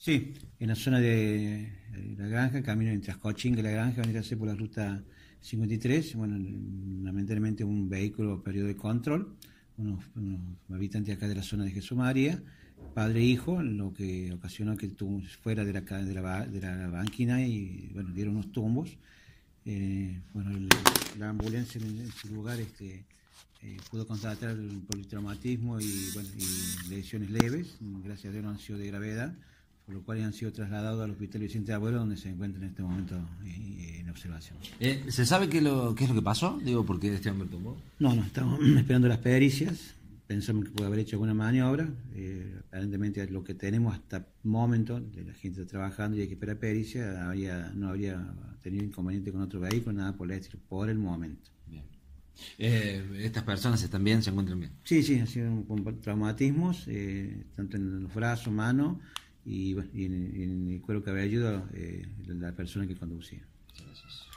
Sí, en la zona de La Granja, camino entre Ascochinga y La Granja, van a hacer por la ruta 53. Bueno, lamentablemente un vehículo perdió de control, unos habitantes acá de la zona de Jesús María, padre e hijo, lo que ocasionó que fuera de la banquina y bueno, dieron unos tumbos. Bueno, la ambulancia en su lugar pudo constatar el politraumatismo y, bueno, y lesiones leves, gracias a Dios no han sido de gravedad, por lo cual han sido trasladados al Hospital Vicente Abuelo, donde se encuentran en este momento en observación. ¿Se sabe qué es lo que pasó? Digo, ¿por qué este hombre tumbó? No, estamos esperando las pericias, pensamos que puede haber hecho alguna maniobra, aparentemente lo que tenemos hasta el momento, de la gente está trabajando y hay que esperar pericia, no habría tenido inconveniente con otro vehículo, nada por el estilo, por el momento. Bien. ¿Estas personas están bien, se encuentran bien? Sí, han sido con traumatismos, tanto en los brazos, manos y, bueno, y en el cuero cabelludo, la persona que conducía. Gracias.